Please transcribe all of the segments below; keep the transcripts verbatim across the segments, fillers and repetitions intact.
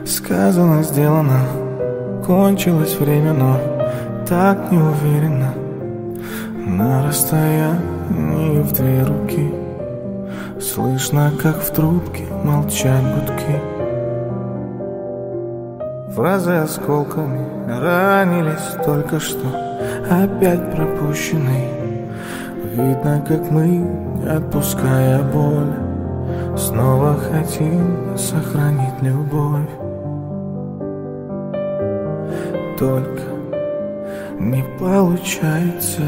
Сказано, сделано, кончилось время, но так неуверенно. На расстоянии в две руки слышно, как в трубке молчат гудки. Фразы осколками ранились только что, опять пропущенный. Видно, как мы, не отпуская боль, снова хотим сохранить любовь. Только не получается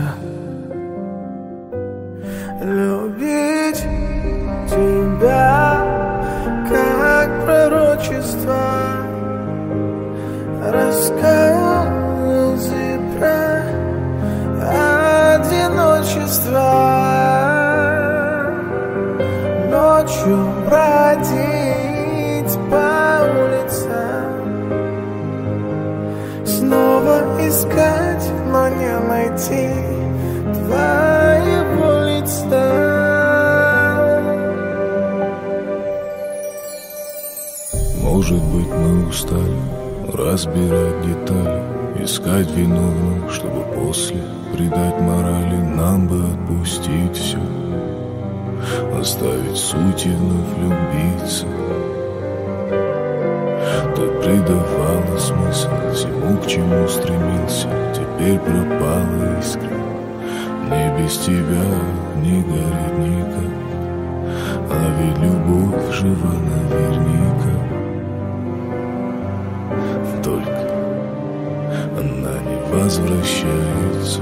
любить тебя, как пророчество, рассказы про одиночество. Ночью бродить по улицам, снова искать, но не найти твоего лица. Может быть, мы устали разбирать детали, искать виновных, чтобы после придать морали. Нам бы отпустить все, оставить суть и вновь влюбиться. Ты придавала смысл всему, к чему стремился. Теперь пропала искра, мне без тебя не горит никак. А ведь любовь жива наверняка. Только она не возвращается.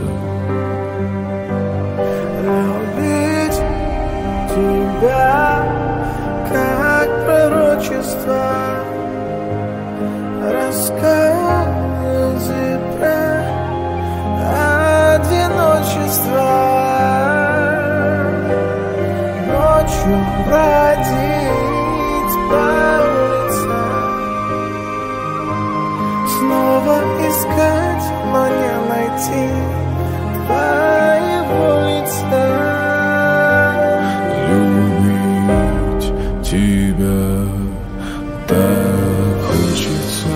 Любить тебя, как пророчество, рассказы про одиночество. Ночью бродить по улицам, снова искать, но не найти твоего лица. Любить тебя так хочется,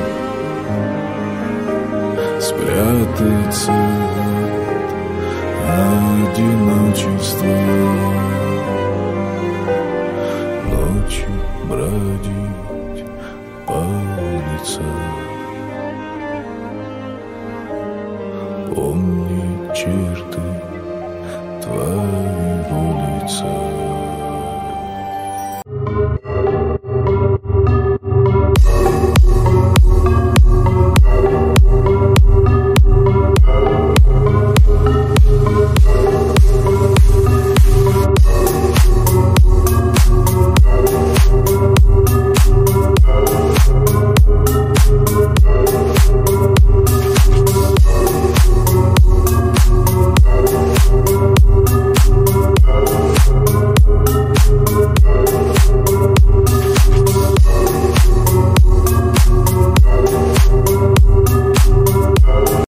спрятаться от одиночества. Ночью бродить по улицам, помнить честь.